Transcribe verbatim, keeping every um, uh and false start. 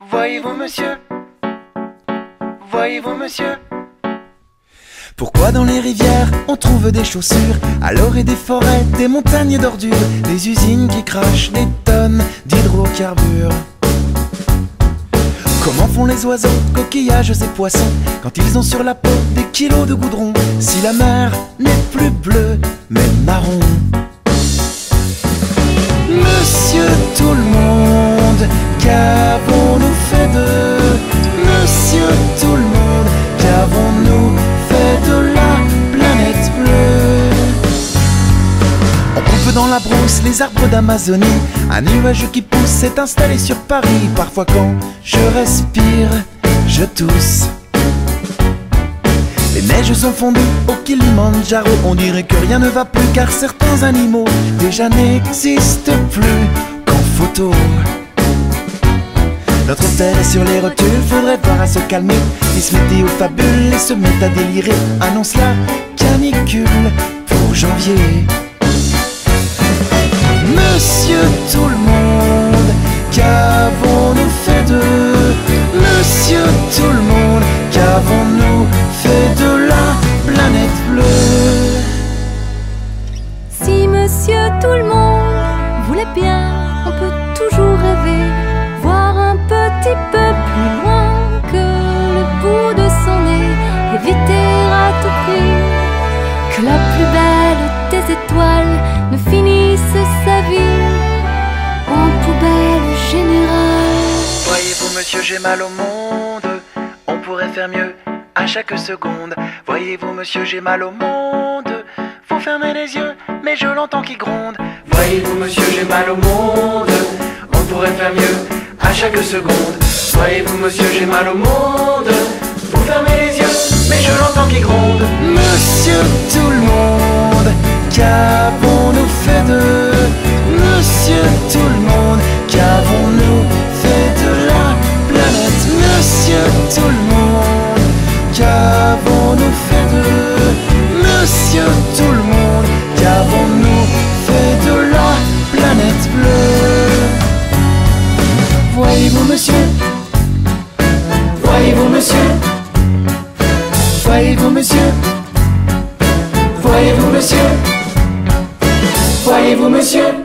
Voyez-vous, monsieur? Voyez-vous, monsieur? Pourquoi dans les rivières on trouve des chaussures, alors et des forêts, des montagnes d'ordures, des usines qui crachent des tonnes d'hydrocarbures? Comment font les oiseaux, coquillages et poissons quand ils ont sur la peau des kilos de goudron, si la mer n'est plus bleue mais marron? Monsieur tout le monde, qu'avons-nous fait de Monsieur tout le monde, qu'avons-nous fait de la planète bleue? On coupe dans la brousse les arbres d'Amazonie, un nuage qui pousse s'est installé sur Paris. Parfois quand je respire, je tousse. Les neiges sont fondues au Kilimandjaro, on dirait que rien ne va plus car certains animaux déjà n'existent plus qu'en photo. Notre terre est sur les rotules, faudrait voir à se calmer. Miss Météo fabule et se met à délirer, annonce la canicule pour janvier. Monsieur tout le monde, qu'avons-nous fait de Monsieur tout le monde, qu'avons-nous fait de la planète bleue? Si monsieur tout le monde voulait bien, on peut toujours rêver, voir un petit peu plus loin que le bout de son nez, éviter à tout prix que la plus belle des étoiles ne finisse sa vie en poubelle générale. Voyez-vous, monsieur, j'ai mal au monde, on pourrait faire mieux à chaque seconde. Voyez-vous, monsieur, j'ai mal au monde, faut fermer les yeux, mais je l'entends qui gronde. Voyez-vous, monsieur, j'ai mal au monde, on pourrait faire mieux à chaque seconde. Voyez-vous, monsieur, j'ai mal au monde, faut fermer les yeux, mais je l'entends qui gronde. Monsieur tout le monde, qu'avons-nous fait de Monsieur tout le monde, qu'avons-nous fait de la planète? Monsieur tout le monde, qu'avons-nous fait de Monsieur tout le monde, qu'avons-nous fait de la planète bleue? Voyez-vous, monsieur? Voyez-vous, monsieur? Voyez-vous, monsieur? Voyez-vous, monsieur? Voyez-vous, monsieur?